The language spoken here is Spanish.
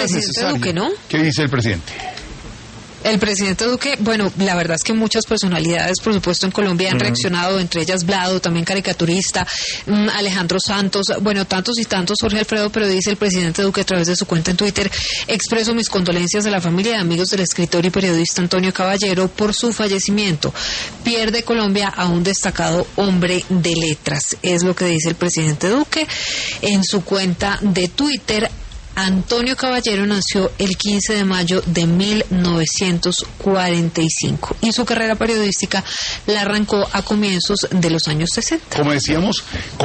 presidente Duque, ¿no? ¿Qué dice el presidente? El presidente Duque, bueno, la verdad es que muchas personalidades, por supuesto, en Colombia han reaccionado, entre ellas Blado, también caricaturista, Alejandro Santos, bueno, tantos y tantos, Jorge Alfredo, pero dice el presidente Duque a través de su cuenta en Twitter: expreso mis condolencias a la familia y amigos del escritor y periodista Antonio Caballero por su fallecimiento. Pierde Colombia a un destacado hombre de letras, es lo que dice el presidente Duque en su cuenta de Twitter. Antonio Caballero nació el 15 de mayo de 1945 y su carrera periodística la arrancó a comienzos de los años 60. Como decíamos,